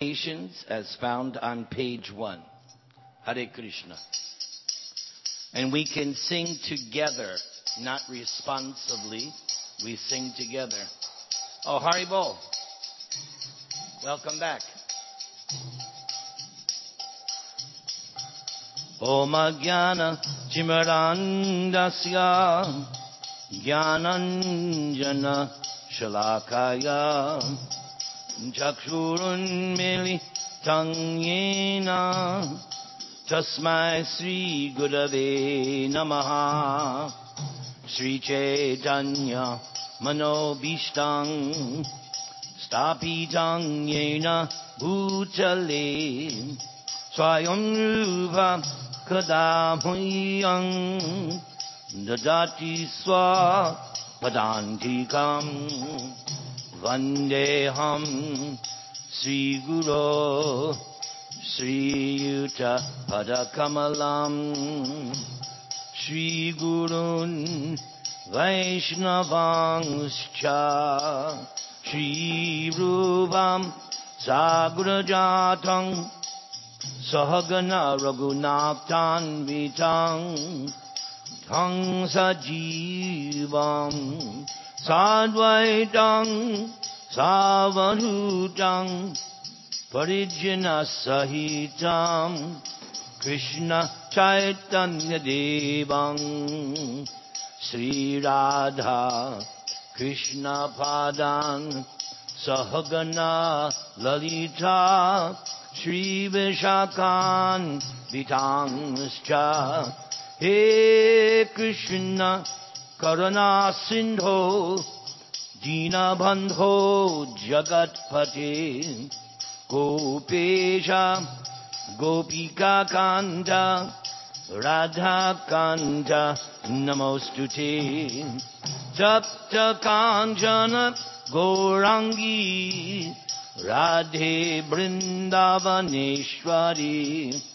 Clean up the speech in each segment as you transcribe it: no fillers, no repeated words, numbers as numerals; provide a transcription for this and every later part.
as found on page 1. Hare Krishna. And we can sing together, not responsively. We sing together. Oh, Haribol. Welcome back. Om Jnana Chimarandasya Jnananjana Shalakaya Chakshurunmilitam Yena Tasmai Sri Gurave Namaha Sri Chaitanya Manobishtam Stapitang Yena Bhutale Swayam Rupa Kadamuyam Dadati Swa Padantikam Vandeham Sri Guru Sri Yuta Padakamalam Sri Gurun Vaishnavangscha Sri Rupam Sagrajatang Sahagana Raghunathan Vitang Tang Sajivam Sadvaitang Savanutang Parijana Sahitam Krishna Chaitanya Devang Sri Radha Krishna Padan Sahagana Lalita Shri Vishakan Vitangscha He Krishna Karuna Sindho Dina Bandho Jagatpate Gopesha Gopika Kanta Radha Kanta Namostute Tapta Kanjana Gourangi Radhe Brindavaneshwari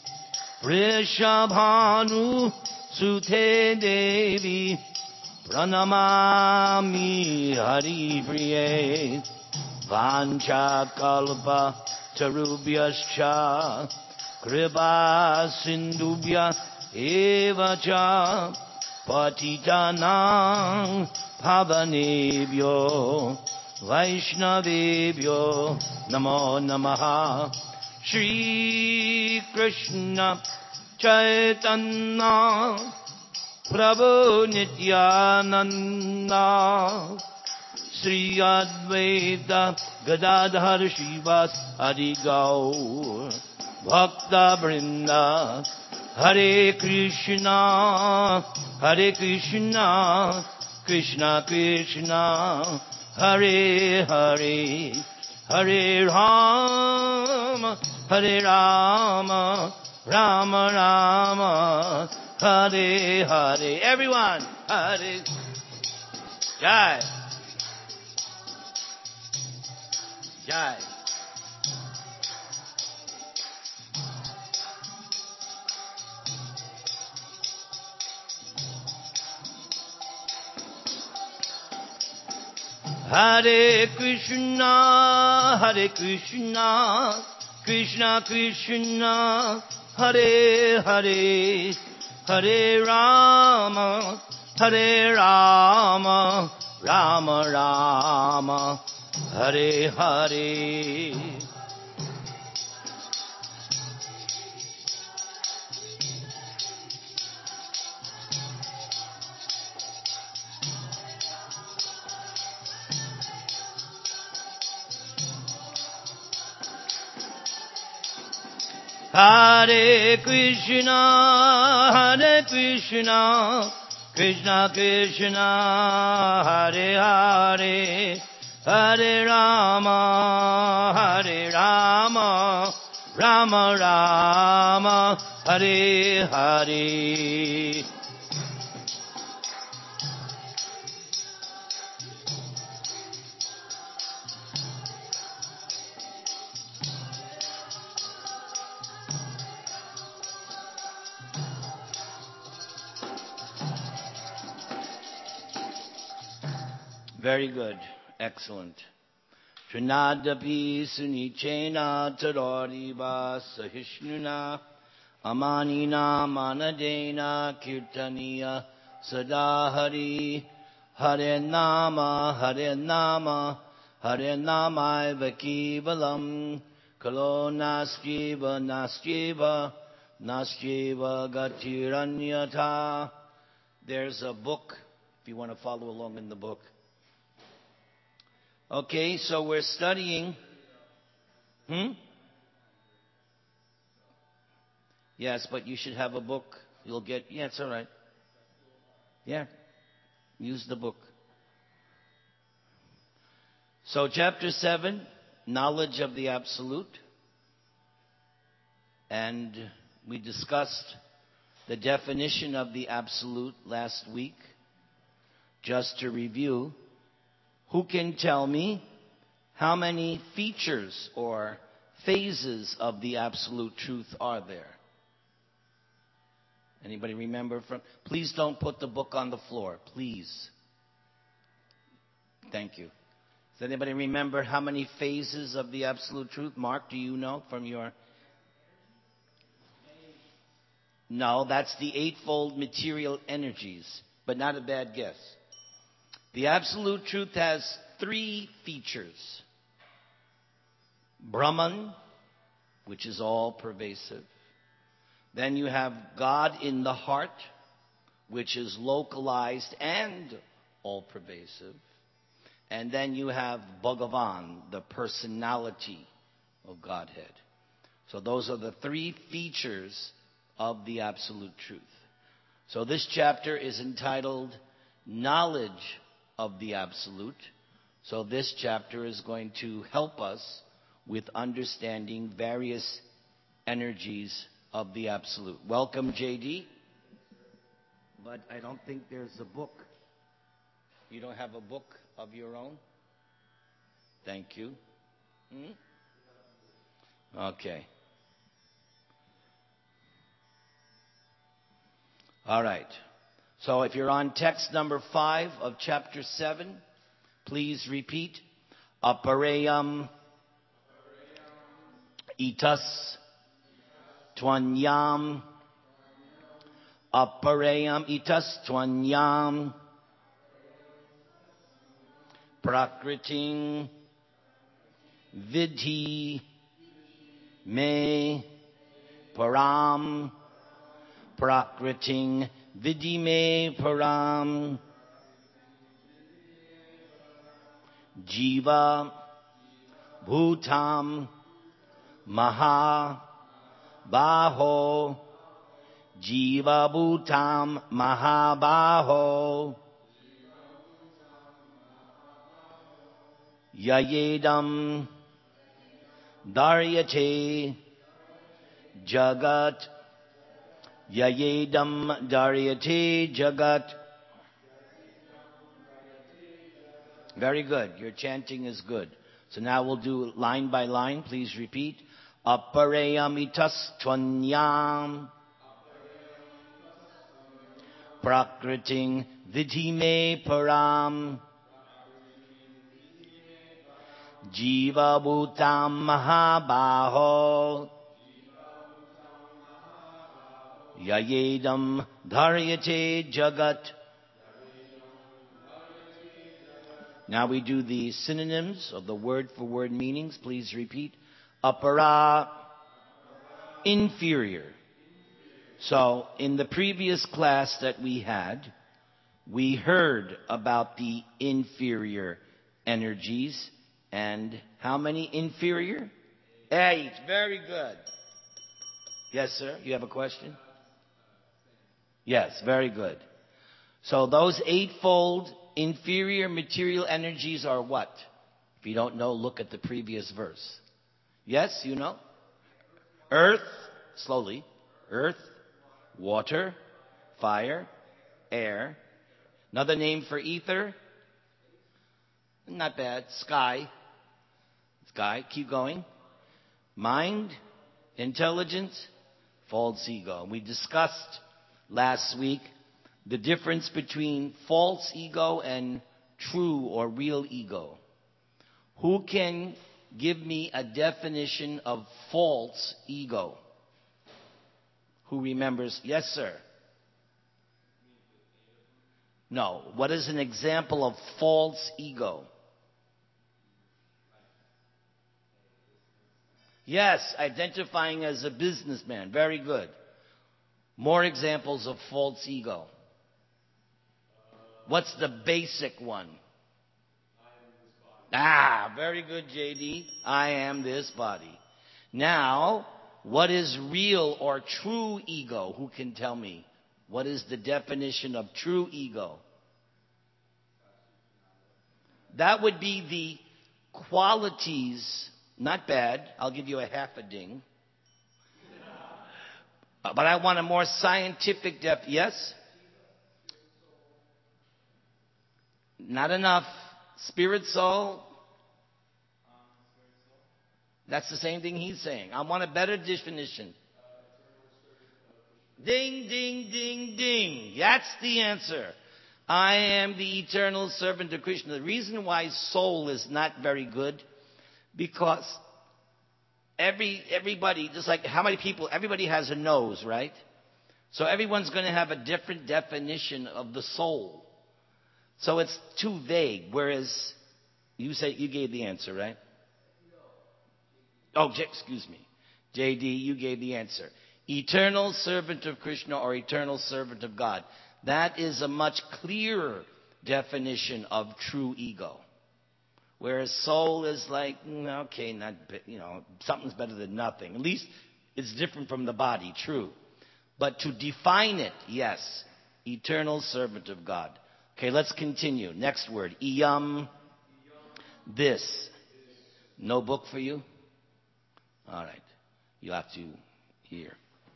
Prishabhanu Sute Devi Pranamami Hari Priye Vancha Kalpa Tarubhyascha Kripa Sindubhya Evacha Patitanang Pavanebhyo Vaishnavebhyo Namo Namaha Shri Krishna Chaitanya Prabhu Nityananda Sri Advaita Gadadhar Shivas Adi Gaur Bhakta Brinda Hare Krishna Krishna Krishna Hare Hare Hare Rama Rama Rama Hare Hare. Everyone, Hare Jai Jai. Hare Krishna Krishna Krishna Hare Hare Hare Rama Rama Rama Hare Hare. Hare Krishna Krishna Krishna Hare Hare Hare Rama Rama Rama Hare Hare. Very good. Excellent. Trinadapi Sunichena Tadoriva Sahishnuna Amanina Manadena Kirtaniya Sadahari Hare Nama Hare Nama Hare Nama Vakivalam Kalo Nasjiva Nasjiva Nasjiva Gatiranyata. There's a book if you want to follow along in the book. Okay, so we're studying. Yes, but you should have a book. You'll get, yeah, it's all right. Yeah, use the book. So chapter 7, knowledge of the absolute. And we discussed the definition of the absolute last week. Just to review, who can tell me how many features or phases of the absolute truth are there? Anybody remember from? Please don't put the book on the floor, please. Thank you. Does anybody remember how many phases of the absolute truth? Mark, do you know from your? No, that's the eightfold material energies, but not a bad guess. The absolute truth has 3 features. Brahman, which is all pervasive. Then you have God in the heart, which is localized and all pervasive. And then you have Bhagavan, the personality of Godhead. So those are the 3 features of the absolute truth. So this chapter is entitled Knowledge of the Absolute. So this chapter is going to help us with understanding various energies of the absolute. Welcome, JD. But I don't think there's a book. You don't have a book of your own? Thank you. Okay. All right. So if you're on text number 5 of chapter 7, please repeat. Aparayam itas twanyam. Aparayam itas twanyam. Prakriting vidhi me param. Prakriting vidhi me param. Jiva bhutam maha baho. Jiva bhutam maha baho. Yayedam daryate jagat. Yayedam daryate jagat. Very good. Your chanting is good. So now we'll do line by line. Please repeat. Aparayamitas twanyam. Prakriting vidhime param. Jiva bhutam mahabaho. Yayedam dharyate jagat. Now we do the synonyms of the word for word meanings. Please repeat. Apara, inferior. So in the previous class that we had, we heard about the inferior energies. And how many inferior? 8. Very good. Yes, sir. You have a question? Yes, very good. So those eightfold inferior material energies are what? If you don't know, look at the previous verse. Yes, you know? Earth, slowly. Earth, water, fire, air. Another name for ether? Not bad. Sky. Sky. Keep going. Mind, intelligence, false ego. We discussed last week the difference between false ego and true or real ego. Who can give me a definition of false ego? Who remembers? Yes, sir. No. What is an example of false ego? Yes, identifying as a businessman. Very good. More examples of false ego. What's the basic one? Very good, JD. I am this body. Now, what is real or true ego? Who can tell me? What is the definition of true ego? That would be the qualities. Not bad. I'll give you a half a ding. But I want a more scientific yes? Not enough. Spirit, soul. That's the same thing he's saying. I want a better definition. Ding, ding, ding, ding. That's the answer. I am the eternal servant of Krishna. The reason why soul is not very good, because everybody, just like how many people, everybody has a nose, right? So everyone's going to have a different definition of the soul. So it's too vague, whereas you gave the answer, right? Oh, excuse me. JD, you gave the answer. Eternal servant of Krishna or eternal servant of God. That is a much clearer definition of true ego. Whereas soul is like, okay, something's better than nothing. At least it's different from the body, true. But to define it, yes, eternal servant of God. Okay, let's continue. Next word, iyam, this. No book for you? All right. You have to hear.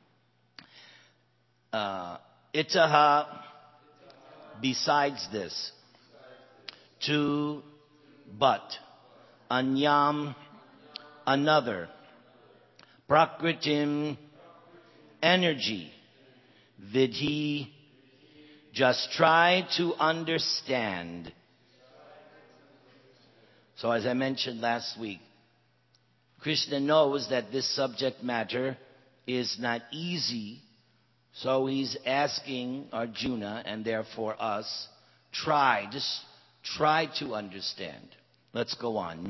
Itaha, besides this. To, but. Anyam, another. Prakritim, energy. Vidhi, just try to understand. So as I mentioned last week, Krishna knows that this subject matter is not easy, so he's asking Arjuna, and therefore us, just try to understand. Let's go on.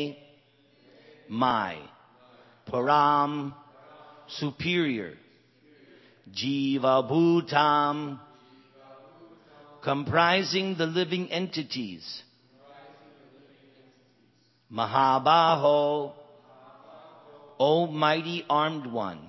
My, param, superior, jiva bhutam, comprising the living entities, mahabaho, O mighty armed one.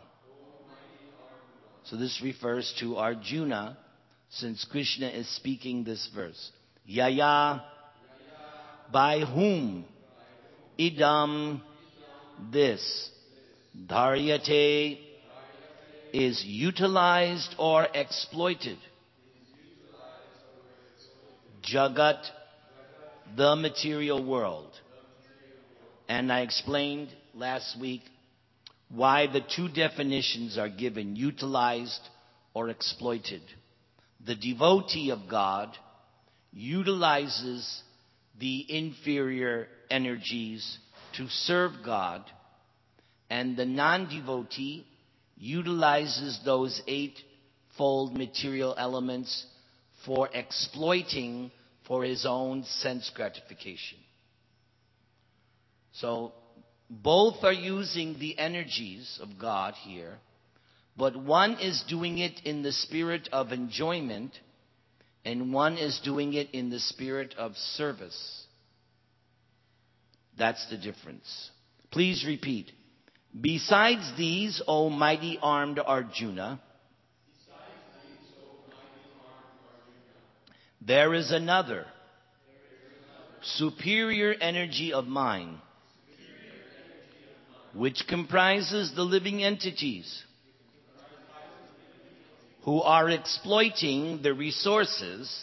So this refers to Arjuna, since Krishna is speaking this verse. Yaya, by whom? Idam, this. Dharyate, is utilized or exploited. Jagat, the material world. And I explained last week why the two definitions are given, utilized or exploited. The devotee of God utilizes the inferior energies to serve God, and the non-devotee utilizes those eightfold material elements for exploiting for his own sense gratification. So both are using the energies of God here, but one is doing it in the spirit of enjoyment, and one is doing it in the spirit of service. That's the difference. Please repeat. Besides these, O mighty armed Arjuna, there is another superior energy of mine, which comprises the living entities who are exploiting the resources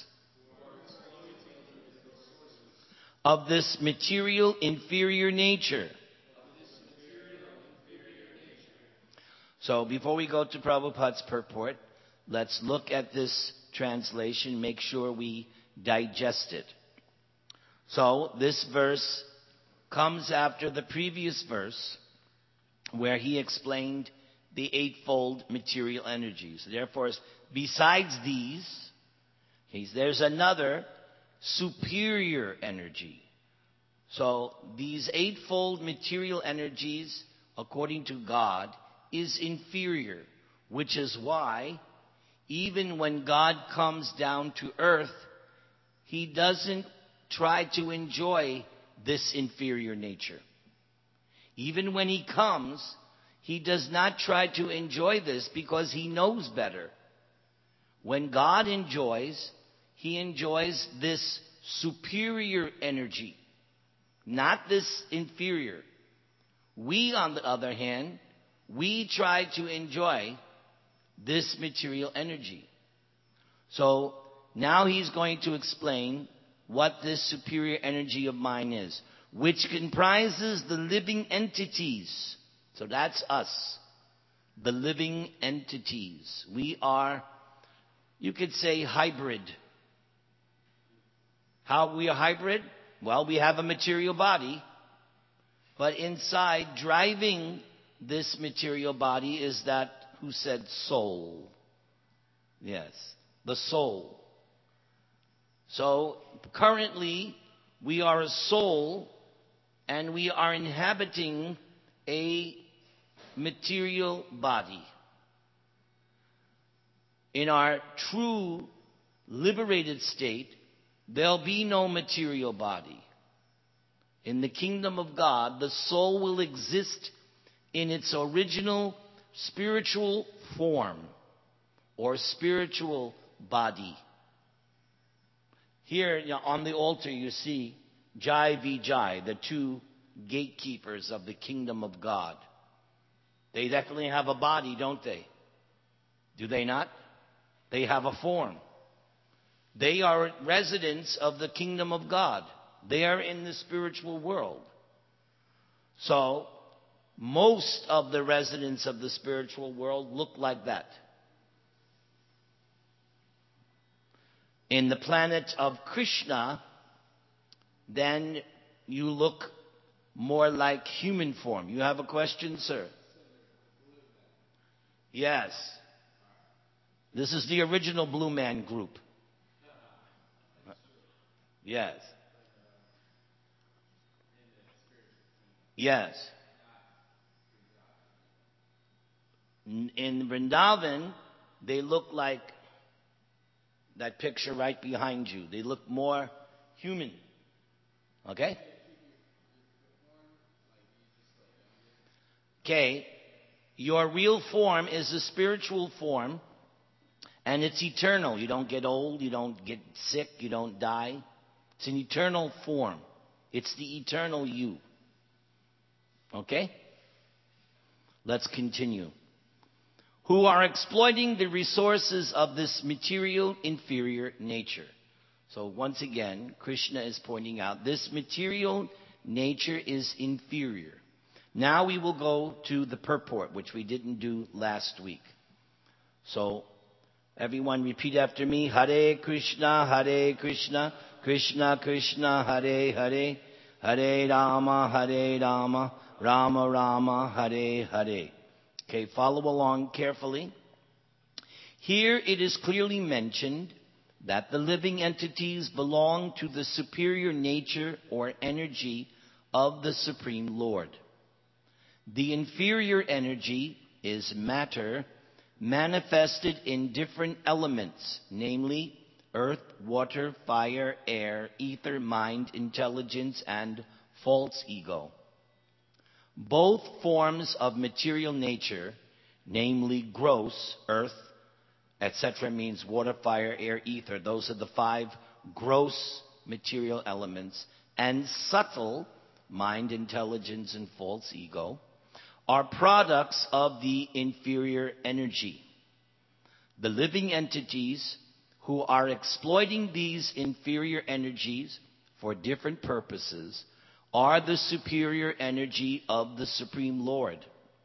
of this material inferior nature. So before we go to Prabhupada's purport, let's look at this translation, make sure we digest it. So this verse comes after the previous verse where he explained the eightfold material energies. Therefore, besides these, there's another superior energy. So these eightfold material energies, according to God, is inferior, which is why even when God comes down to earth, he doesn't try to enjoy this inferior nature. Even when he comes, he does not try to enjoy this because he knows better. When God enjoys, he enjoys this superior energy, not this inferior. We, on the other hand, we try to enjoy this material energy. So now he's going to explain what this superior energy of mine is, which comprises the living entities. So that's us, the living entities. We are, you could say, hybrid. How we are hybrid? Well, we have a material body, but inside, driving this material body is that, who said soul? Yes, the soul. So currently, we are a soul, and we are inhabiting a material body. In our true liberated state, there'll be no material body. In the kingdom of God, the soul will exist in its original spiritual form or spiritual body. Here on the altar you see Jai Vijay, the two gatekeepers of the kingdom of God. They definitely have a body, don't they? Do they not? They have a form. They are residents of the kingdom of God. They are in the spiritual world. So, most of the residents of the spiritual world look like that. In the planet of Krishna, then you look more like human form. You have a question, sir? Yes. This is the original Blue Man Group. Yes. Yes. In Vrindavan, they look like that picture right behind you. They look more human. Okay? Okay. Your real form is a spiritual form, and it's eternal. You don't get old, you don't get sick, you don't die. It's an eternal form. It's the eternal you. Okay? Let's continue. Who are exploiting the resources of this material inferior nature. So once again, Krishna is pointing out this material nature is inferior. Now we will go to the purport, which we didn't do last week. So everyone repeat after me. Hare Krishna, Krishna Krishna, Hare Hare, Hare Rama, Rama Rama, Hare Hare. Okay, follow along carefully. Here it is clearly mentioned that the living entities belong to the superior nature or energy of the Supreme Lord. The inferior energy is matter manifested in different elements, namely earth, water, fire, air, ether, mind, intelligence, and false ego. Both forms of material nature, namely gross, earth, etc., means water, fire, air, ether. Those are the 5 gross material elements. And subtle, mind, intelligence, and false ego, are products of the inferior energy. The living entities who are exploiting these inferior energies for different purposes are the superior energy of the Supreme Lord.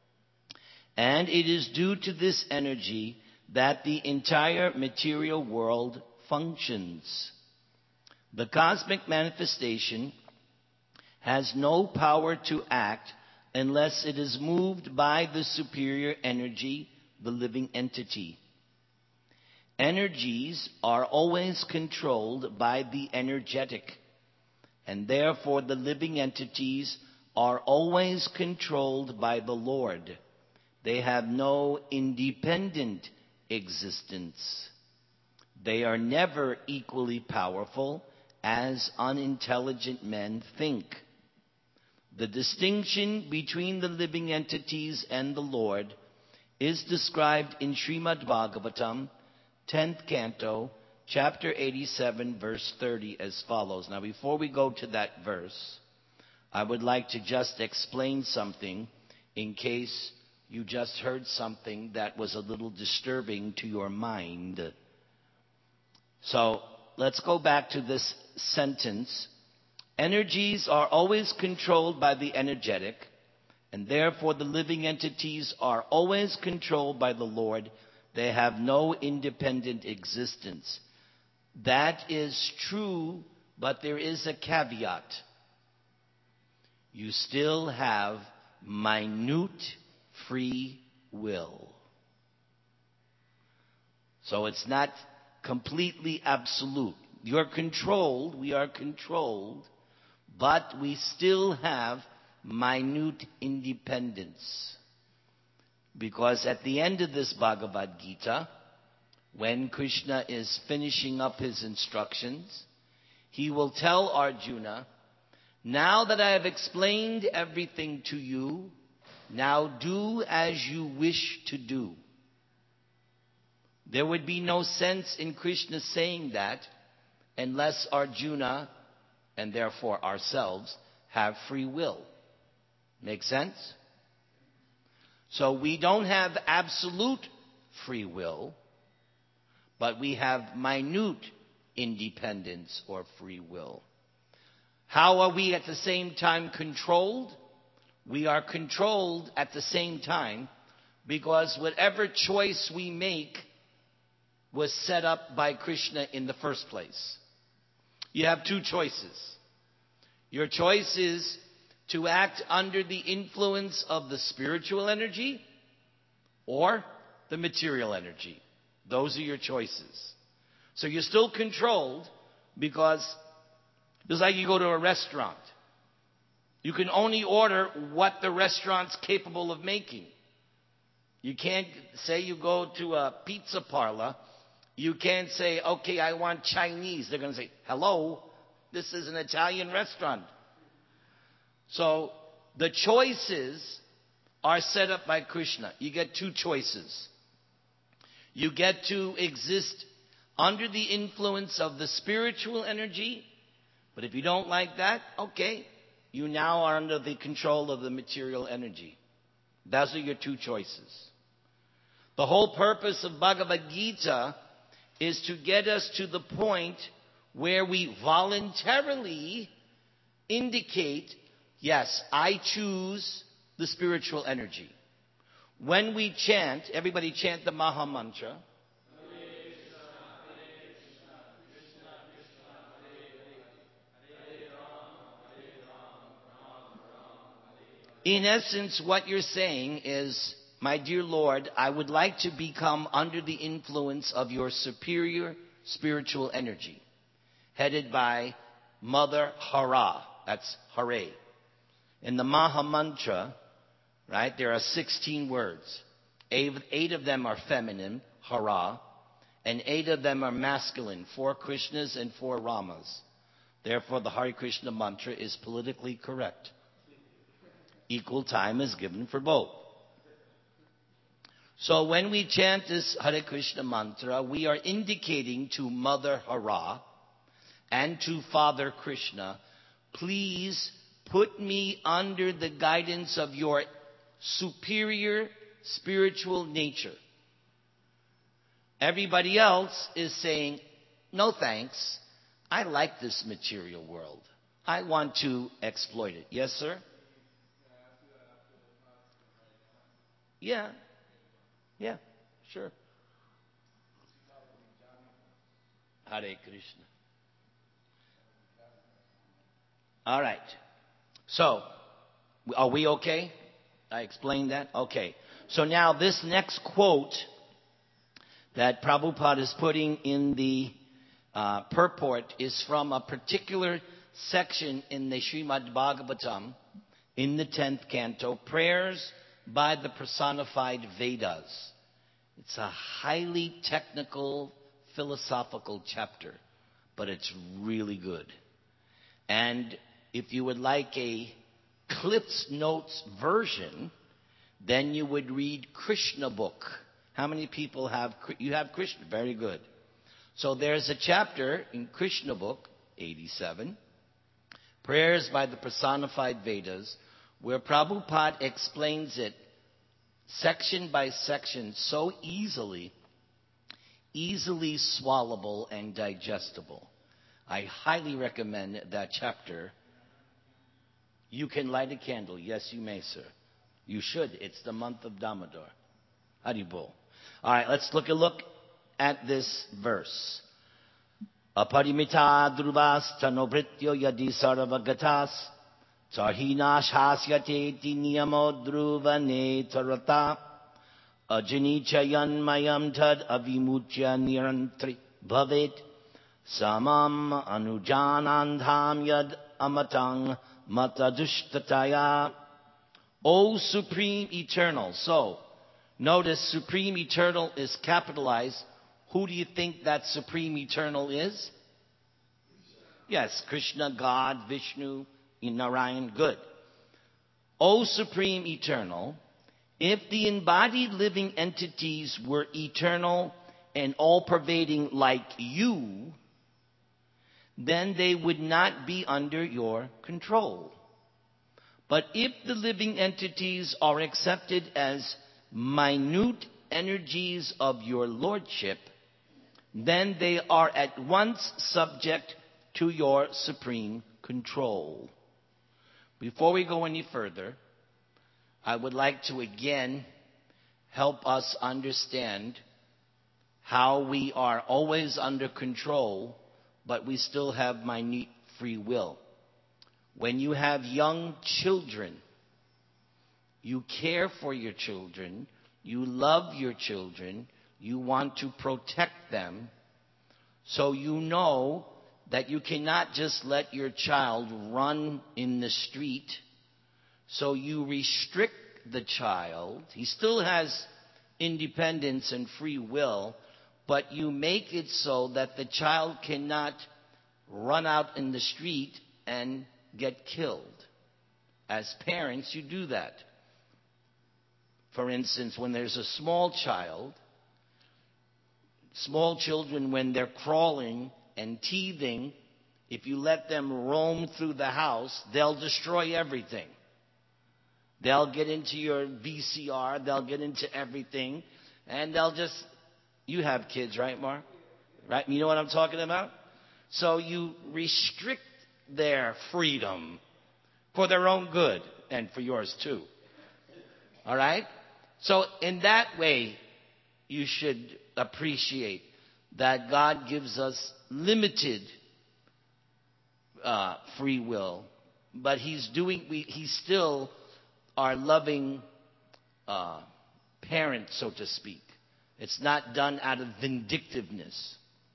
And it is due to this energy that the entire material world functions. The cosmic manifestation has no power to act unless it is moved by the superior energy, the living entity. Energies are always controlled by the energetic, and therefore the living entities are always controlled by the Lord. They have no independent existence. They are never equally powerful as unintelligent men think. The distinction between the living entities and the Lord is described in Srimad Bhagavatam, 10th canto, chapter 87, verse 30 as follows. Now before we go to that verse, I would like to just explain something in case you just heard something that was a little disturbing to your mind. So let's go back to this sentence. Energies are always controlled by the energetic, and therefore the living entities are always controlled by the Lord. They have no independent existence. That is true, but there is a caveat. You still have minute free will. So it's not completely absolute. You're controlled, we are controlled, but we still have minute independence. Because at the end of this Bhagavad Gita, when Krishna is finishing up his instructions, he will tell Arjuna, now that I have explained everything to you, now do as you wish to do. There would be no sense in Krishna saying that unless Arjuna, and therefore ourselves, have free will. Make sense? So we don't have absolute free will, but we have minute independence or free will. How are we at the same time controlled? We are controlled at the same time because whatever choice we make was set up by Krishna in the first place. You have two choices. Your choice is to act under the influence of the spiritual energy or the material energy. Those are your choices. So you're still controlled because just like you go to a restaurant, you can only order what the restaurant's capable of making. You can't say you go to a pizza parlor, you can't say, okay, I want Chinese. They're going to say, hello, this is an Italian restaurant. So the choices are set up by Krishna. You get two choices. You get to exist under the influence of the spiritual energy, but if you don't like that, okay, you now are under the control of the material energy. Those are your two choices. The whole purpose of Bhagavad Gita is to get us to the point where we voluntarily indicate, yes, I choose the spiritual energy. When we chant, everybody chant the Maha Mantra. In essence, what you're saying is, my dear Lord, I would like to become under the influence of your superior spiritual energy, headed by Mother Hara. That's Hare. In the Maha Mantra, right, there are 16 words. 8 of them are feminine, Hara, and 8 of them are masculine, 4 Krishnas and 4 Ramas. Therefore, the Hare Krishna mantra is politically correct. Equal time is given for both. So when we chant this Hare Krishna mantra, we are indicating to Mother Hara and to Father Krishna, please put me under the guidance of your superior spiritual nature. Everybody else is saying, no thanks, I like this material world. I want to exploit it. Yes, sir? Yeah. Yeah, sure. Hare Krishna. All right. So, are we okay? I explained that? Okay. So now this next quote that Prabhupada is putting in the purport is from a particular section in the Srimad Bhagavatam in the 10th canto, Prayers by the Personified Vedas. It's a highly technical, philosophical chapter, but it's really good. And if you would like a Cliff's Notes version, then you would read Krishna book. How many people have, you have Krishna? Very good. So there's a chapter in Krishna book, 87, Prayers by the Personified Vedas, where Prabhupada explains it section by section so easily swallowable and digestible. I highly recommend that chapter. You can light a candle. Yes, you may, sir. You should. It's the month of Damodar. Haribol. All right, let's look at this verse. Aparimita druvas tanobrityo yadi sarvagatas tarhinash hasyate niyamo druvane tarata ajanichayan mayam tad avimuchya nirantri bhavet samam anujanandham yad amatang matadushtaya. O Supreme Eternal. So, notice Supreme Eternal is capitalized. Who do you think that Supreme Eternal is? Yes, Krishna, God, Vishnu, Narayan. Good. O Supreme Eternal, if the embodied living entities were eternal and all-pervading like you, then they would not be under your control. But if the living entities are accepted as minute energies of your lordship, then they are at once subject to your supreme control. Before we go any further, I would like to again help us understand how we are always under control, but we still have minute free will. When you have young children, you care for your children, you love your children, you want to protect them, so you know that you cannot just let your child run in the street, so you restrict the child. He still has independence and free will, but you make it so that the child cannot run out in the street and get killed. As parents, you do that. For instance, when there's a small child, small children, when they're crawling and teething, if you let them roam through the house, they'll destroy everything. They'll get into your VCR, they'll get into everything, and they'll just, you have kids, right, Mark? Right? You know what I'm talking about? So you restrict their freedom for their own good and for yours too. All right? So in that way, you should appreciate that God gives us limited free will, but He's still our loving parent, so to speak. It's not done out of vindictiveness.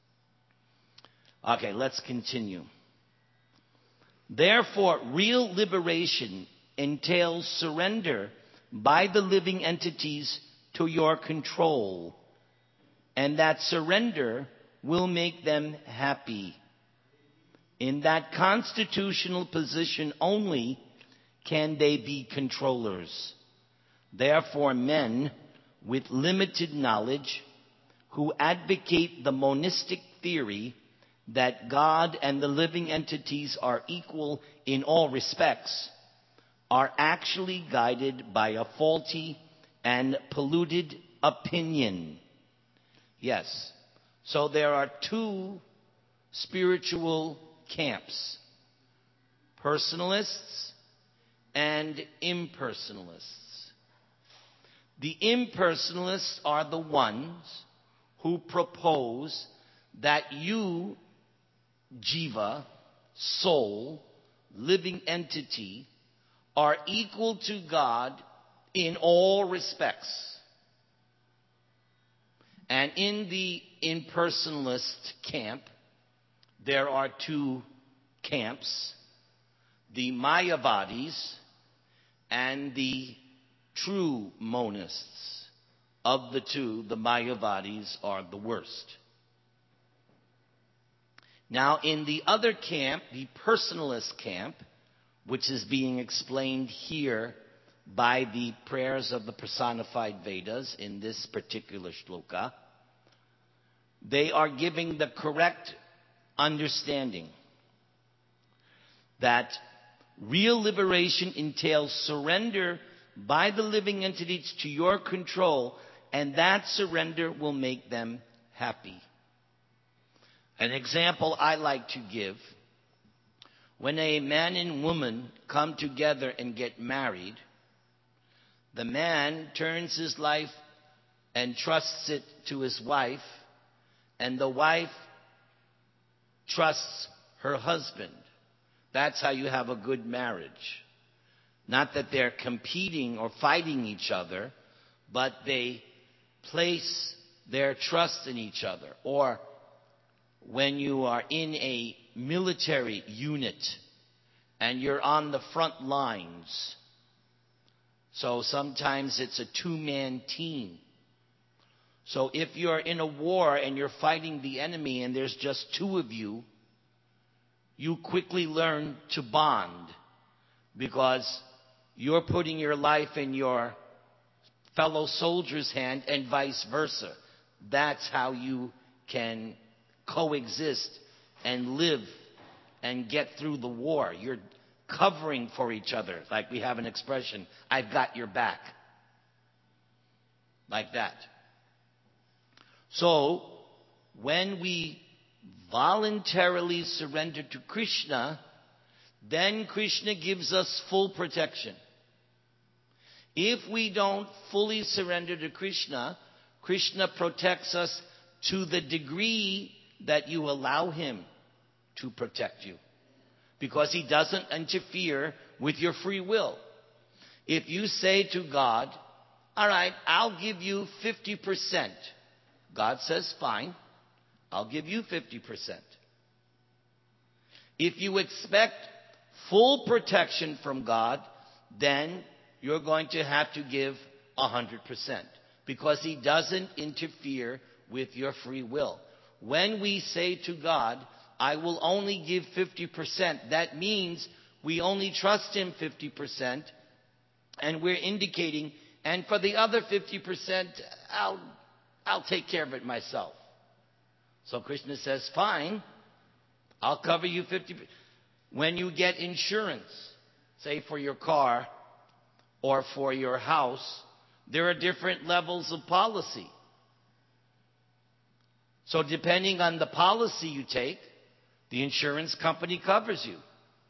Okay, let's continue. Therefore, real liberation entails surrender by the living entities to your control, and that surrender will make them happy. In that constitutional position only can they be controllers. Therefore, men with limited knowledge who advocate the monistic theory that God and the living entities are equal in all respects are actually guided by a faulty and polluted opinion. Yes. So there are two spiritual camps: personalists and impersonalists. The impersonalists are the ones who propose that you, jiva, soul, living entity, are equal to God in all respects. And in the impersonalist camp, there are two camps, the Mayavadis and the true monists. Of the two, the Mayavadis are the worst. Now, in the other camp, the personalist camp, which is being explained here by the prayers of the personified Vedas in this particular shloka, they are giving the correct understanding that real liberation entails surrender by the living entities to your control, and that surrender will make them happy. An example I like to give: when a man and woman come together and get married, the man turns his life and trusts it to his wife, and the wife trusts her husband. That's how you have a good marriage. Not that they're competing or fighting each other, but they place their trust in each other. Or when you are in a military unit and you're on the front lines, so sometimes it's a two-man team. So if you're in a war and you're fighting the enemy and there's just two of you, you quickly learn to bond because you're putting your life in your fellow soldier's hand and vice versa. That's how you can coexist and live and get through the war. You're covering for each other. Like we have an expression, I've got your back. Like that. So, when we voluntarily surrender to Krishna, then Krishna gives us full protection. If we don't fully surrender to Krishna, Krishna protects us to the degree that you allow him to protect you, because he doesn't interfere with your free will. If you say to God, all right, I'll give you 50%. God says, fine, I'll give you 50%. If you expect full protection from God, then you're going to have to give 100%, because he doesn't interfere with your free will. When we say to God, I will only give 50%, that means we only trust him 50%, and we're indicating, and for the other 50%, I'll take care of it myself. So Krishna says, fine, I'll cover you 50%. When you get insurance, say for your car or for your house, there are different levels of policy. So depending on the policy you take, the insurance company covers you.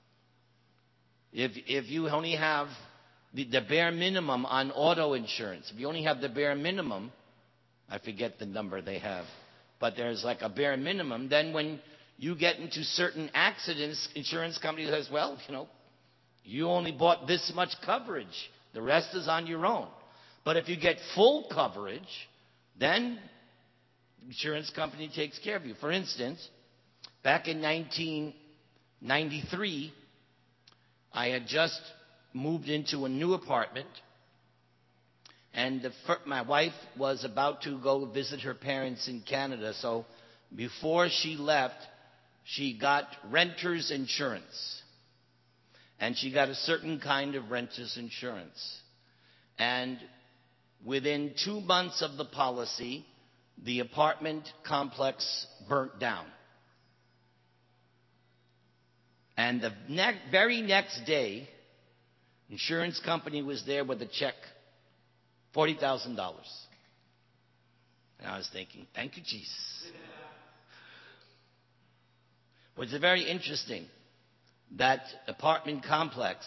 If you only have the bare minimum on auto insurance, if you only have the bare minimum, I forget the number they have, but there's like a bare minimum, then when you get into certain accidents, insurance company says, well, you only bought this much coverage. The rest is on your own. But if you get full coverage, then insurance company takes care of you. For instance, back in 1993, I had just moved into a new apartment, and my wife was about to go visit her parents in Canada. So before she left, she got renter's insurance. And she got a certain kind of renter's insurance. And within 2 months of the policy, the apartment complex burnt down. And the very next day, insurance company was there with a check, $40,000. And I was thinking, thank you, Jesus. Which is very interesting. That apartment complex,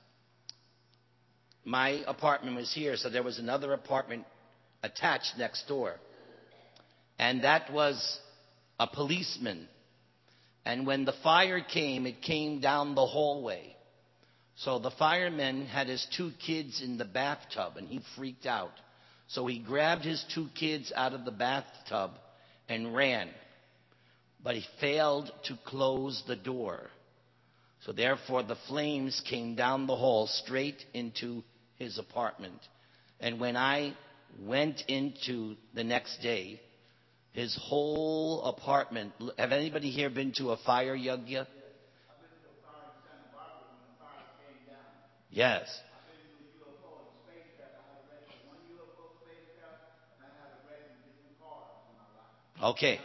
my apartment was here, so there was another apartment attached next door. And that was a policeman. And when the fire came, it came down the hallway. So the fireman had his 2 kids in the bathtub, and he freaked out. So he grabbed his 2 kids out of the bathtub and ran. But he failed to close the door. So therefore the flames came down the hall straight into his apartment. And when I went into the next day, his whole apartment... Have anybody here been to a fire yagya? Yes. Okay.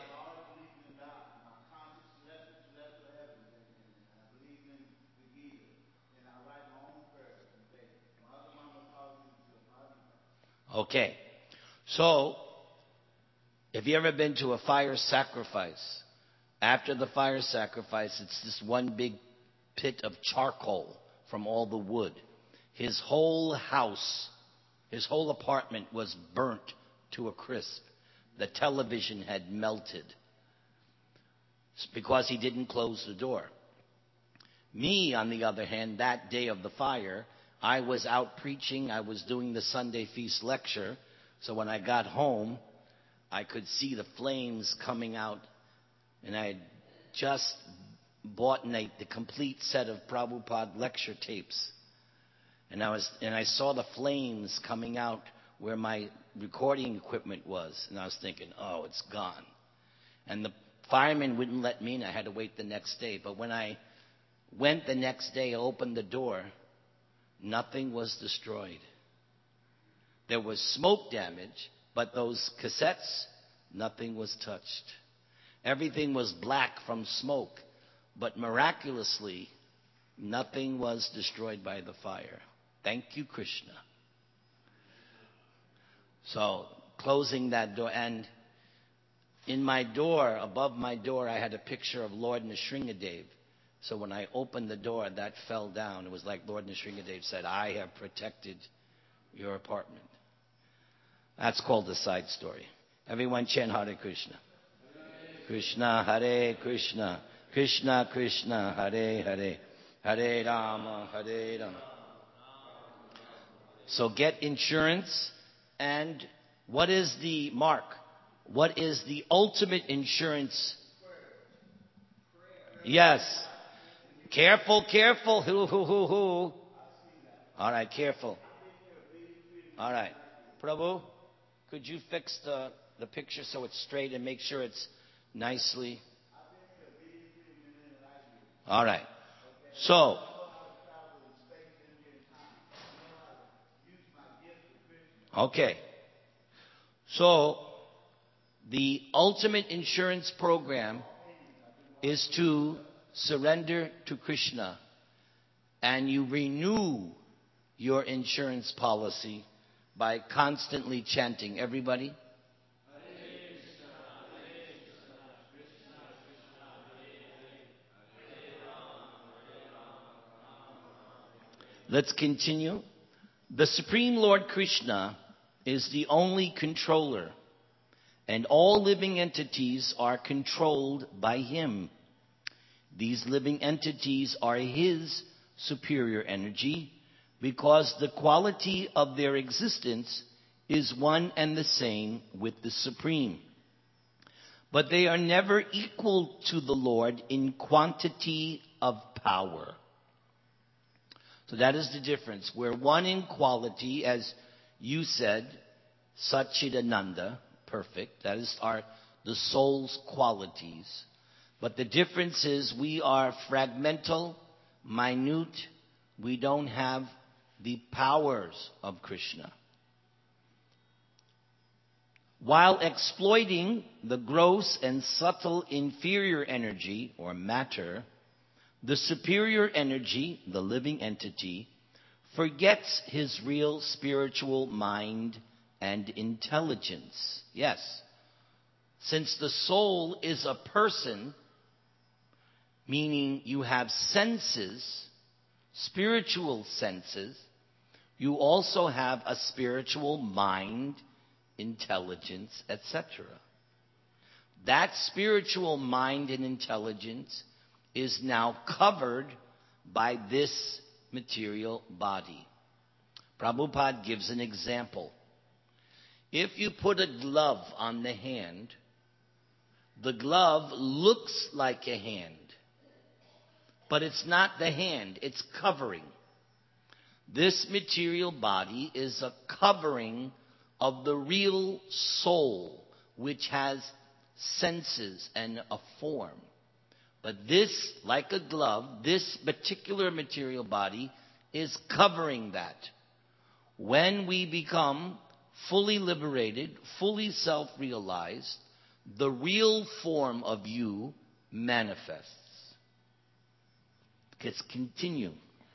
Okay. So, if you ever been to a fire sacrifice, after the fire sacrifice, it's this one big pit of charcoal from all the wood. His whole house, his whole apartment was burnt to a crisp. The television had melted because he didn't close the door. Me, on the other hand, that day of the fire, I was out preaching. I was doing the Sunday Feast lecture. So when I got home, I could see the flames coming out. And I had just bought the complete set of Prabhupada lecture tapes. And I saw the flames coming out where my recording equipment was. And I was thinking, oh, it's gone. And the fireman wouldn't let me in. I had to wait the next day. But when I went the next day, I opened the door. Nothing was destroyed. There was smoke damage, but those cassettes, nothing was touched. Everything was black from smoke, but miraculously, nothing was destroyed by the fire. Thank you, Krishna. So, closing that door, and in my door, above my door, I had a picture of Lord Nrsingadev. So when I opened the door, that fell down. It was like Lord Nrsingadev said, I have protected your apartment. That's called a side story. Everyone chant Hare Krishna. Krishna Hare Krishna. Krishna Krishna Hare Hare. Hare Rama Hare Rama. So get insurance. And what is the mark? What is the ultimate insurance? Yes. Careful, careful. Hoo, hoo, hoo, hoo. All right, careful. All right. Prabhu, could you fix the picture so it's straight and make sure it's nicely? All right. So, okay. So, the ultimate insurance program is to surrender to Krishna, and you renew your insurance policy by constantly chanting. Everybody? Let's continue. The Supreme Lord Krishna is the only controller, and all living entities are controlled by him. These living entities are his superior energy because the quality of their existence is one and the same with the Supreme. But they are never equal to the Lord in quantity of power. So that is the difference. We're one in quality, as you said, Satchidananda, perfect. That is the soul's qualities. But the difference is we are fragmental, minute. We don't have the powers of Krishna. While exploiting the gross and subtle inferior energy or matter, the superior energy, the living entity, forgets his real spiritual mind and intelligence. Yes, since the soul is a person, meaning you have senses, spiritual senses, you also have a spiritual mind, intelligence, etc. That spiritual mind and intelligence is now covered by this material body. Prabhupada gives an example. If you put a glove on the hand, the glove looks like a hand, but it's not the hand, it's covering. This material body is a covering of the real soul, which has senses and a form. But this, like a glove, this particular material body is covering that. When we become fully liberated, fully self-realized, the real form of you manifests. Let's continue.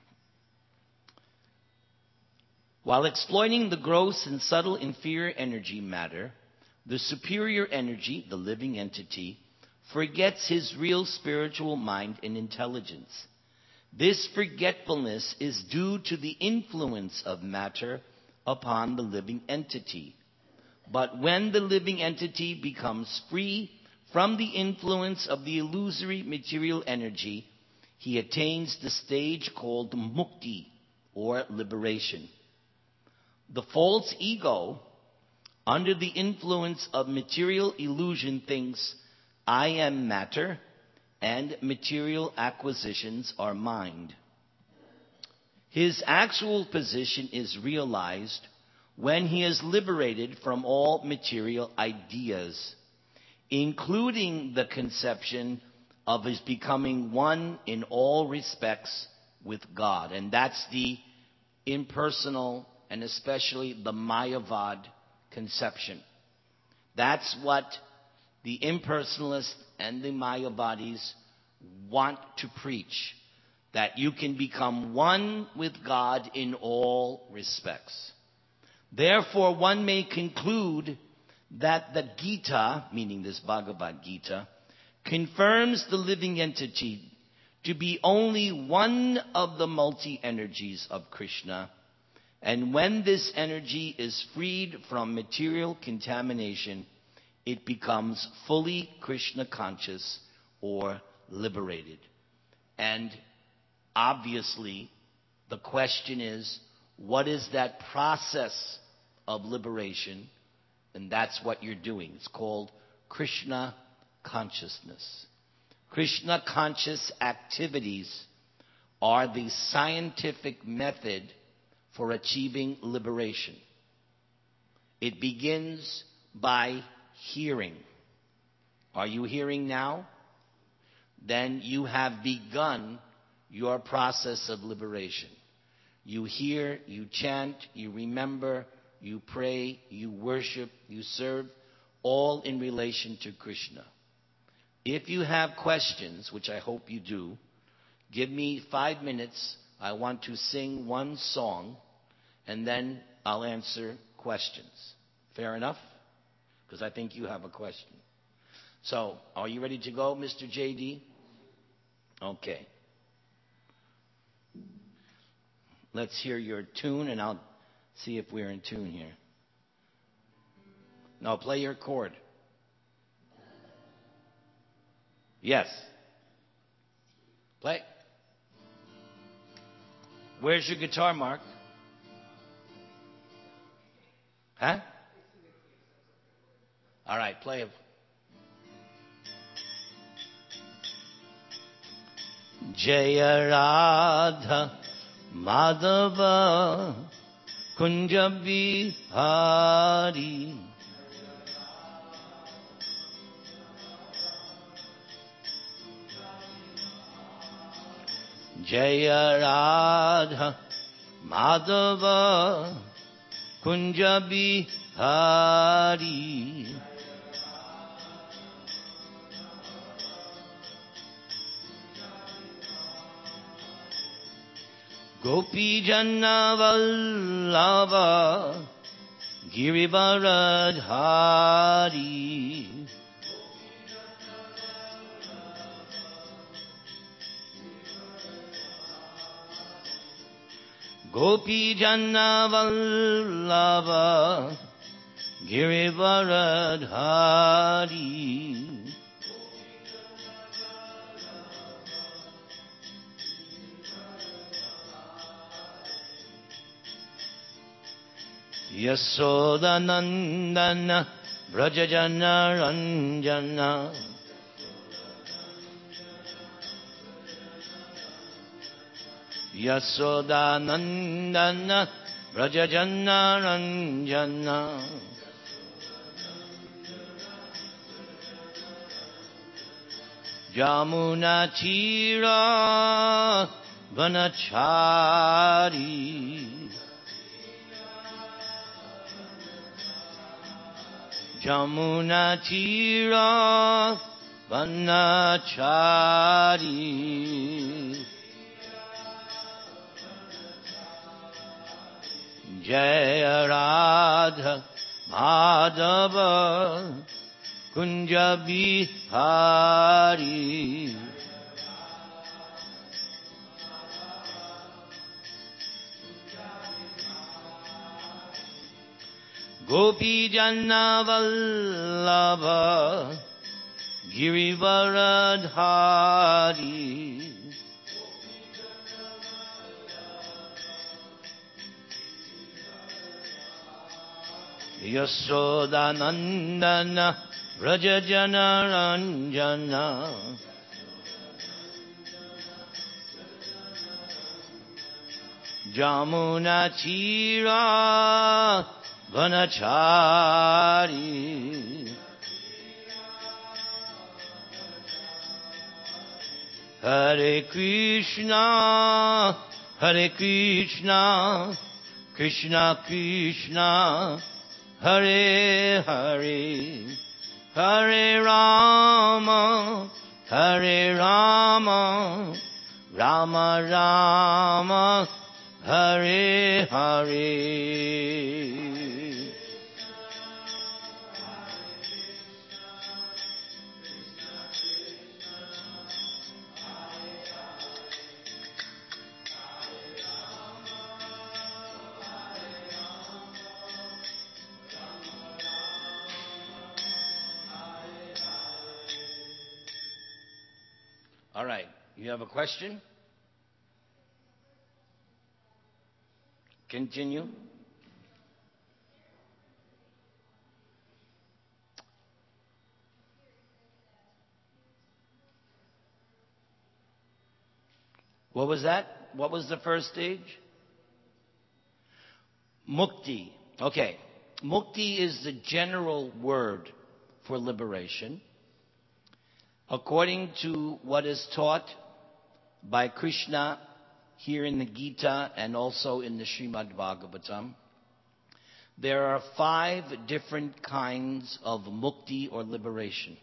While exploiting the gross and subtle inferior energy matter, the superior energy, the living entity, forgets his real spiritual mind and intelligence. This forgetfulness is due to the influence of matter upon the living entity. But when the living entity becomes free from the influence of the illusory material energy, he attains the stage called mukti, or liberation. The false ego, under the influence of material illusion, thinks, I am matter, and material acquisitions are mind. His actual position is realized when he is liberated from all material ideas, including the conception of his becoming one in all respects with God. And that's the impersonal and especially the Mayavad conception. That's what the impersonalists and the Mayavadis want to preach, that you can become one with God in all respects. Therefore, one may conclude that the Gita, meaning this Bhagavad Gita, confirms the living entity to be only one of the multi-energies of Krishna. And when this energy is freed from material contamination, it becomes fully Krishna conscious or liberated. And obviously, the question is, what is that process of liberation? And that's what you're doing. It's called Krishna consciousness. Krishna conscious activities are the scientific method for achieving liberation. It begins by hearing. Are you hearing now? Then you have begun your process of liberation. You hear, you chant, you remember, you pray, you worship, you serve, all in relation to Krishna. If you have questions, which I hope you do, give me 5 minutes. I want to sing one song, and then I'll answer questions. Fair enough? Because I think you have a question. So, are you ready to go, Mr. JD? Okay. Let's hear your tune, and I'll see if we're in tune here. No, play your chord. Yes. Play. Where's your guitar, Mark? Huh? All right, play it. Jaya Radha Madhava Kunja Bihari Jaya Radha Madhava Kunja Bihari Gopi Janna Vallabha Girivaradhari Gopi Janna Vallabha Girivaradhari Yasoda Nandana Vrajajana Ranjana Yasoda Nandana Vrajajana Ranjana Jamuna Tira Vanachari Jamuna Tira Vanachari Jaya Radha Madhava Kunja Bihari Gopi Janna Vallabha Girivaradhari Yasoda Nandana Vrajajana Ranjana Jamuna Tira Vanachari Hare Krishna Krishna Krishna Hare Hare Hare Rama Rama Rama Hare Hare All right. You have a question? Continue. What was that? What was the first stage? Mukti. Okay. Mukti is the general word for liberation. According to what is taught by Krishna here in the Gita and also in the Srimad Bhagavatam, there are 5 different kinds of mukti or liberation.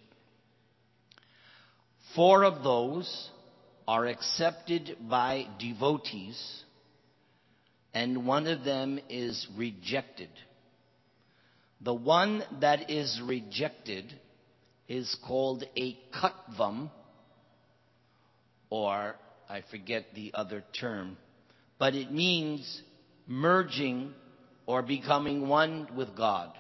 4 of those are accepted by devotees, and 1 of them is rejected. The one that is rejected is called a katvam, or I forget the other term, but it means merging or becoming one with God.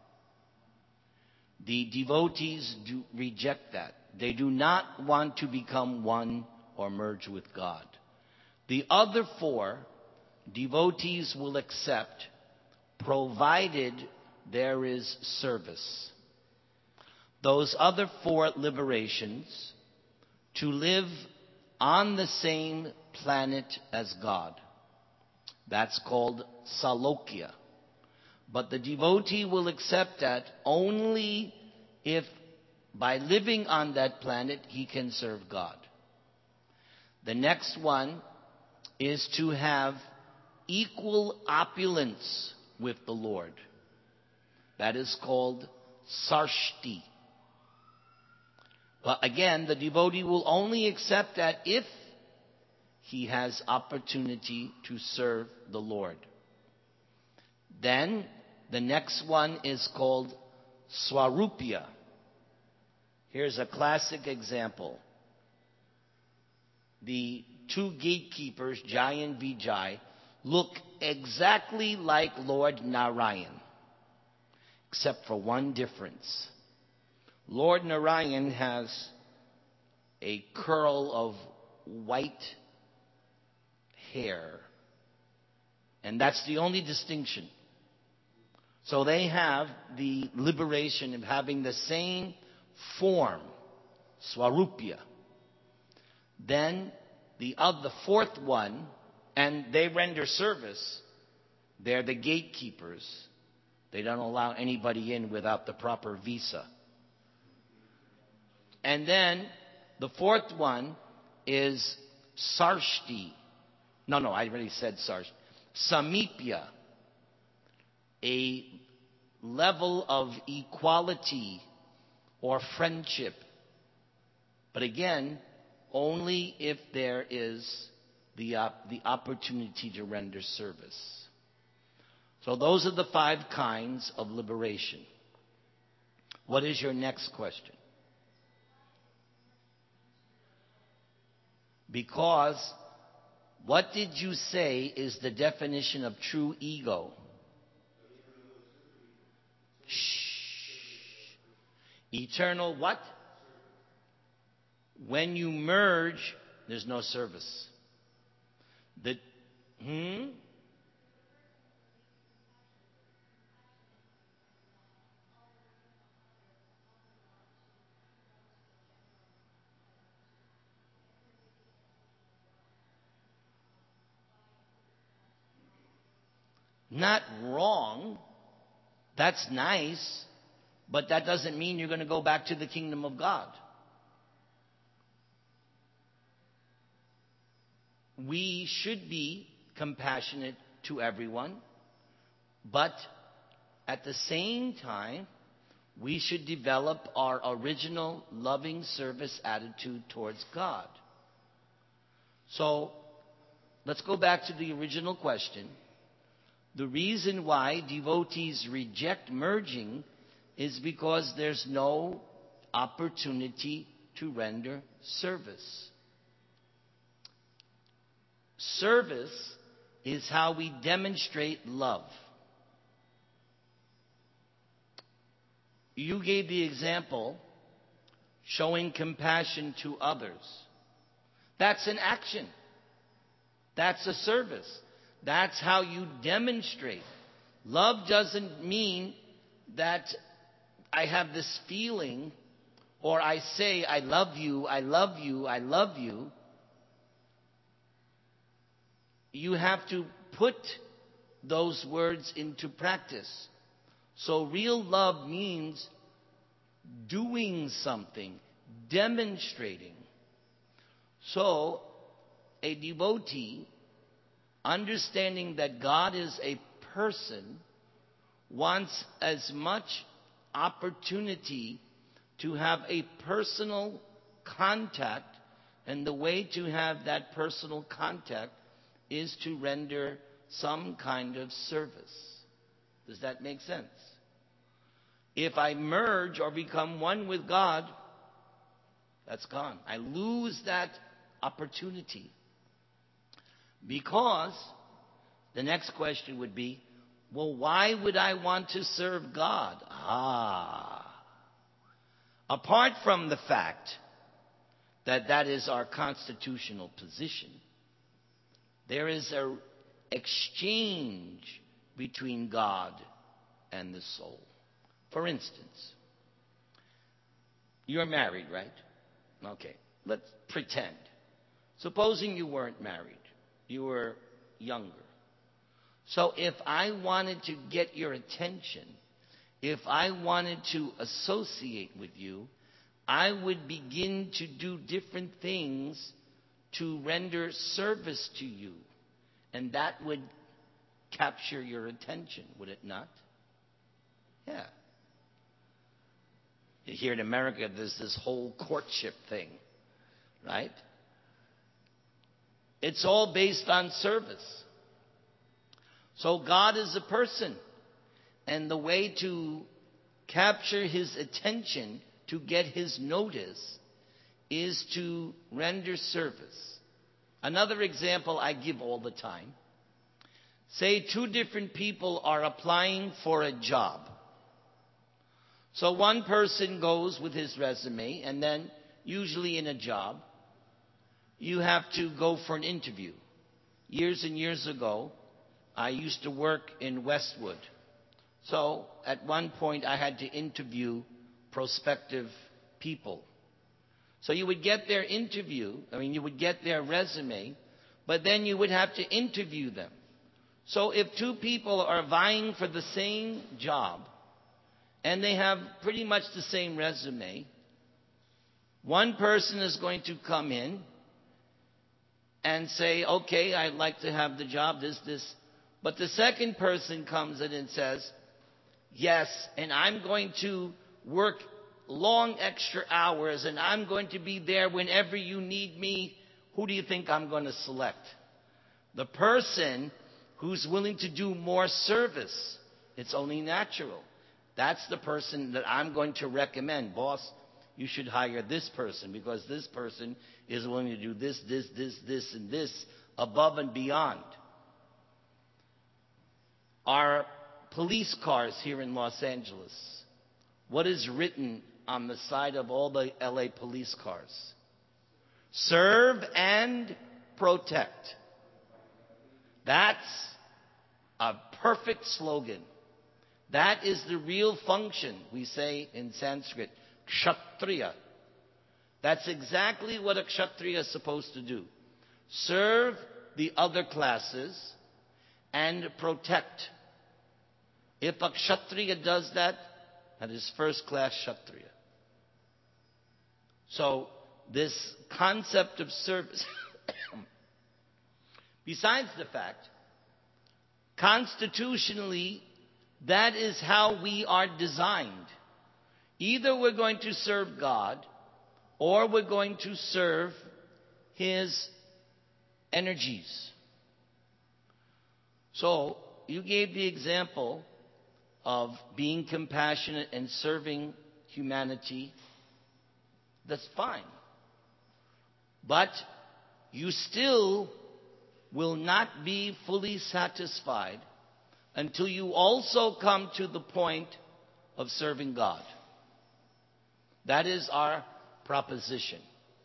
The devotees do reject that. They do not want to become one or merge with God. The other 4 devotees will accept, provided there is service. Those other 4 liberations, to live on the same planet as God. That's called Salokya. But the devotee will accept that only if by living on that planet he can serve God. The next one is to have equal opulence with the Lord. That is called Sarshti. But again, the devotee will only accept that if he has opportunity to serve the Lord. Then the next one is called Swarupya. Here's a classic example. The 2 gatekeepers, Jai and Vijay, look exactly like Lord Narayan, except for one difference. Lord Narayan has a curl of white hair, and that's the only distinction. So they have the liberation of having the same form, swarupya. Then the fourth one, and they render service. They're the gatekeepers. They don't allow anybody in without the proper visa. And then the fourth one is sarshti. No, I already said sarshti. Samipya. A level of equality or friendship. But again, only if there is the opportunity to render service. So those are the 5 kinds of liberation. What is your next question? Because what did you say is the definition of true ego? Eternal what? When you merge, there's no service. Not wrong. That's nice. But that doesn't mean you're going to go back to the kingdom of God. We should be compassionate to everyone, but at the same time, we should develop our original loving service attitude towards God. So, let's go back to the original question. The reason why devotees reject merging is because there's no opportunity to render service. Service is how we demonstrate love. You gave the example showing compassion to others. That's an action. That's a service. That's how you demonstrate. Love doesn't mean that I have this feeling or I say, I love you, I love you, I love you. You have to put those words into practice. So real love means doing something, demonstrating. So a devotee, understanding that God is a person, wants as much opportunity to have a personal contact, and the way to have that personal contact is to render some kind of service. Does that make sense? If I merge or become one with God, that's gone. I lose that opportunity. Because the next question would be, well, why would I want to serve God? Apart from the fact that that is our constitutional position, there is an exchange between God and the soul. For instance, you're married, right? Okay, let's pretend. Supposing you weren't married, you were younger. So if I wanted to get your attention, if I wanted to associate with you, I would begin to do different things to render service to you. And that would capture your attention, would it not? Yeah. Here in America, there's this whole courtship thing, right? It's all based on service. So God is a person. And the way to capture his attention, to get his notice, is to render service. Another example I give all the time. Say 2 different people are applying for a job. So one person goes with his resume, and then usually in a job, you have to go for an interview. Years and years ago, I used to work in Westwood. So at one point I had to interview prospective people. So you would get their you would get their resume, but then you would have to interview them. So if two people are vying for the same job and they have pretty much the same resume, one person is going to come in and say, okay, I'd like to have the job, this. But the second person comes in and says, yes, and I'm going to work long extra hours and I'm going to be there whenever you need me. Who do you think I'm going to select? The person who's willing to do more service. It's only natural. That's the person that I'm going to recommend. Boss, you should hire this person because this person is willing to do this, and this above and beyond. Our police cars here in Los Angeles, what is written on the side of all the LA police cars? Serve and protect. That's a perfect slogan. That is the real function, we say in Sanskrit, kshatriya. That's exactly what a kshatriya is supposed to do. Serve the other classes and protect. If a kshatriya does that, that is first class kshatriya. So this concept of service, besides the fact, constitutionally, that is how we are designed. Either we're going to serve God or we're going to serve His energies. So, you gave the example of being compassionate and serving humanity. That's fine. But you still will not be fully satisfied until you also come to the point of serving God. That is our proposition.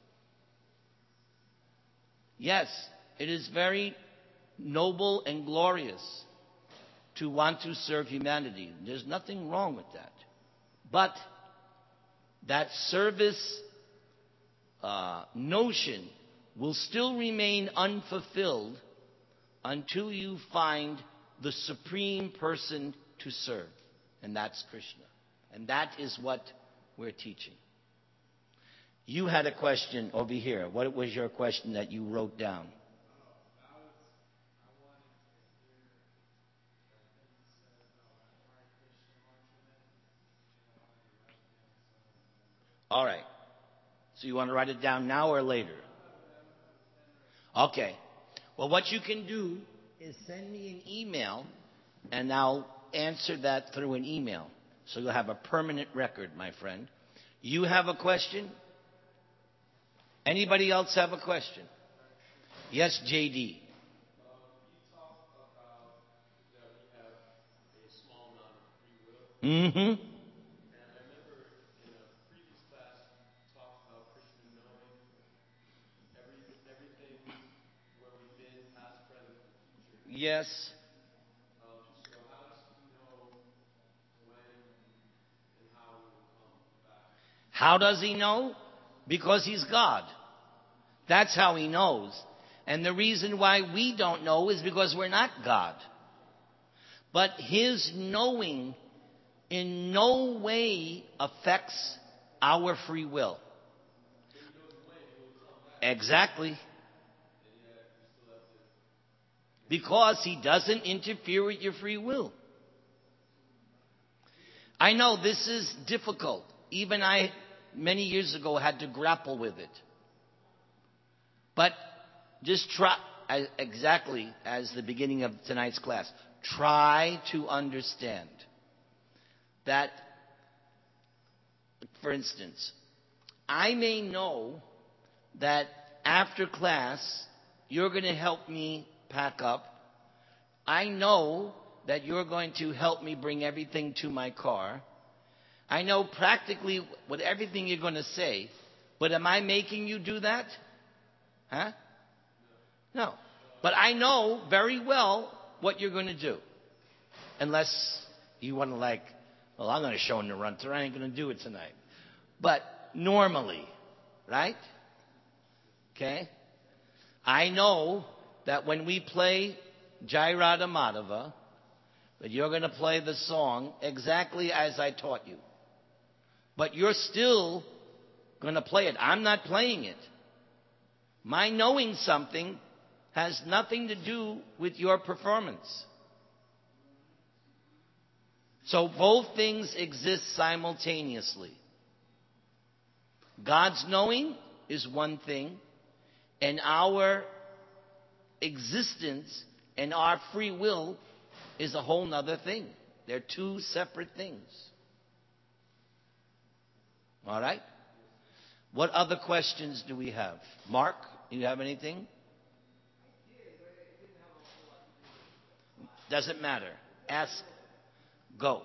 Yes, it is very noble and glorious to want to serve humanity. There's nothing wrong with that. But that service notion will still remain unfulfilled until you find the supreme person to serve. And that's Krishna. And that is what we're teaching. You had a question over here. What was your question that you wrote down? All right. So you want to write it down now or later? Okay. Well, what you can do is send me an email, and I'll answer that through an email. So you'll have a permanent record, my friend. You have a question? Anybody else have a question? Yes, JD. Mm-hmm. Yes. How does he know? Because he's God. That's how he knows. And the reason why we don't know is because we're not God. But his knowing in no way affects our free will. Exactly. Because he doesn't interfere with your free will. I know this is difficult. Even I, many years ago, had to grapple with it. But just try, exactly as the beginning of tonight's class, try to understand that, for instance, I may know that after class, you're going to help me pack up. I know that you're going to help me bring everything to my car. I know practically what everything you're going to say, but am I making you do that? Huh? No. But I know very well what you're going to do. Unless You want to well, I'm going to show him the run through. I ain't going to do it tonight. But normally, right? Okay? I know that when we play Jai Radha Madhava, that you're going to play the song exactly as I taught you. But you're still going to play it. I'm not playing it. My knowing something has nothing to do with your performance. So both things exist simultaneously. God's knowing is one thing, and our existence and our free will is a whole nother thing. They're two separate things. All right? What other questions do we have? Mark, do you have anything? Doesn't matter. Ask. Go.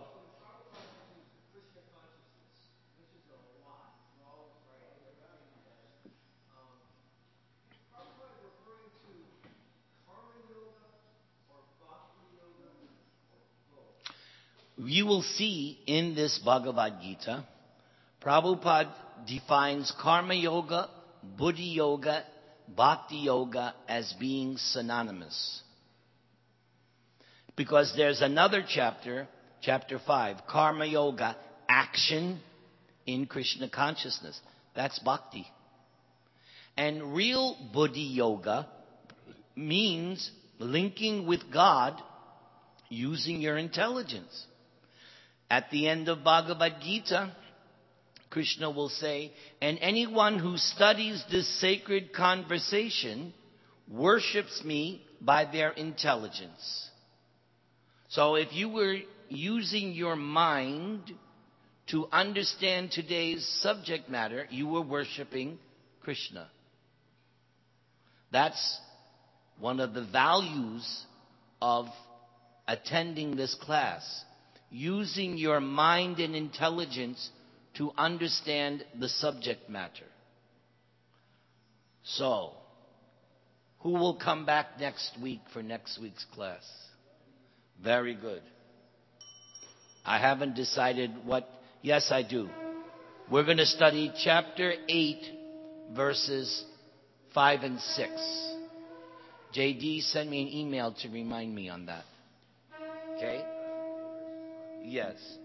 You will see in this Bhagavad Gita, Prabhupada defines Karma Yoga, Buddhi Yoga, Bhakti Yoga as being synonymous. Because there's another chapter, chapter 5, Karma Yoga, action in Krishna consciousness. That's Bhakti. And real Buddhi Yoga means linking with God using your intelligence. At the end of Bhagavad Gita, Krishna will say, and anyone who studies this sacred conversation worships me by their intelligence. So if you were using your mind to understand today's subject matter, you were worshiping Krishna. That's one of the values of attending this class. Using your mind and intelligence to understand the subject matter. So, who will come back next week for next week's class? Very good. I haven't decided what. Yes, I do. We're going to study chapter 8, verses 5 and 6. JD, send me an email to remind me on that. Okay? Yes.